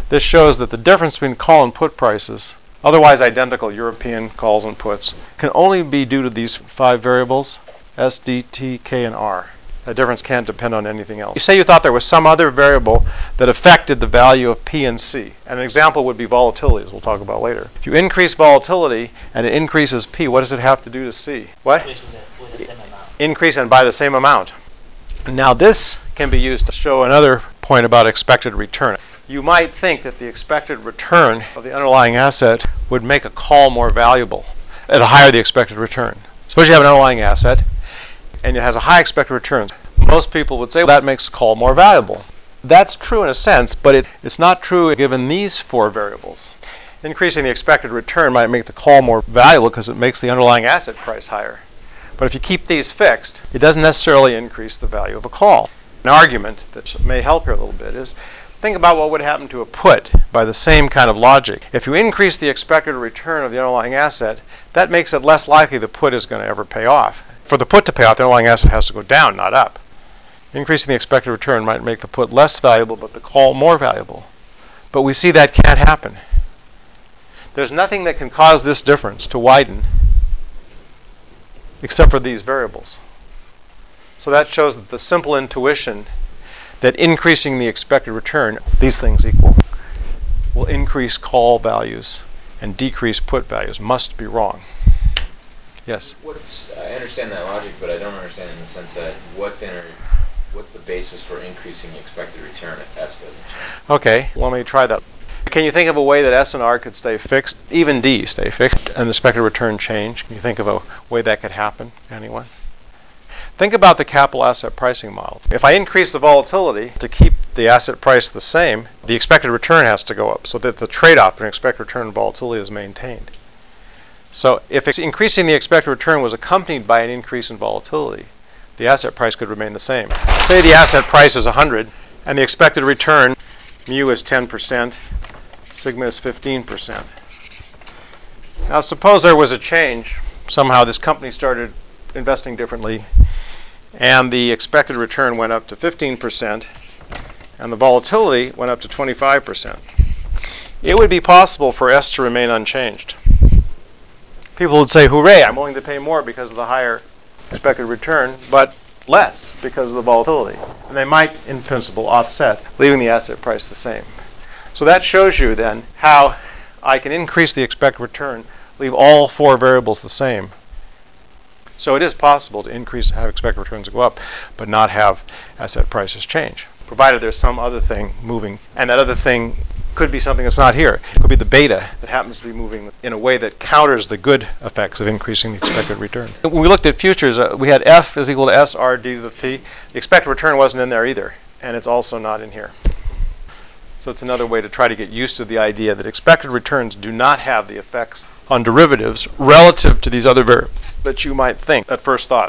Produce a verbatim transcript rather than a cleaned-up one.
This shows that the difference between call and put prices, otherwise identical European calls and puts, can only be due to these five variables, S, D, T, K, and R. That difference can't depend on anything else. You say you thought there was some other variable that affected the value of P and C. And an example would be volatility, as we'll talk about later. If you increase volatility and it increases P, what does it have to do to C? What? With the same amount. Increase and by the same amount. Now this can be used to show another point about expected return. You might think that the expected return of the underlying asset would make a call more valuable the higher the expected return. Suppose you have an underlying asset and it has a high expected return. Most people would say, well, that makes a call more valuable. That's true in a sense, but it, it's not true given these four variables. Increasing the expected return might make the call more valuable because it makes the underlying asset price higher. But if you keep these fixed, it doesn't necessarily increase the value of a call. An argument that may help here a little bit is, think about what would happen to a put by the same kind of logic. If you increase the expected return of the underlying asset, that makes it less likely the put is going to ever pay off. For the put to pay off, the underlying asset has to go down, not up. Increasing the expected return might make the put less valuable, but the call more valuable. But we see that can't happen. There's nothing that can cause this difference to widen except for these variables. So that shows that the simple intuition that increasing the expected return, these things equal, will increase call values and decrease put values must be wrong. Yes? What's, I understand that logic, but I don't understand in the sense that what then are, what's the basis for increasing the expected return if S doesn't change? Okay, let me try that. Can you think of a way that S and R could stay fixed, even D stay fixed, and the expected return change? Can you think of a way that could happen? Anyone? Think about the capital asset pricing model. If I increase the volatility to keep the asset price the same, the expected return has to go up so that the trade-off between expected return and volatility is maintained. So if increasing the expected return was accompanied by an increase in volatility, the asset price could remain the same. Say the asset price is one hundred and the expected return, mu is ten percent, sigma is fifteen percent. Now suppose there was a change. Somehow this company started investing differently and the expected return went up to fifteen percent and the volatility went up to twenty-five percent. It would be possible for S to remain unchanged. People would say, hooray, I'm willing to pay more because of the higher expected return, but less because of the volatility. And they might, in principle, offset, leaving the asset price the same. So that shows you then how I can increase the expected return, leave all four variables the same. So it is possible to increase, have expected returns go up, but not have asset prices change, provided there's some other thing moving. And that other thing could be something that's not here. It could be the beta that happens to be moving in a way that counters the good effects of increasing the expected return. When we looked at futures, uh, we had F is equal to S R d to the T. The expected return wasn't in there either, and it's also not in here. So it's another way to try to get used to the idea that expected returns do not have the effects on derivatives relative to these other variables that you might think at first thought.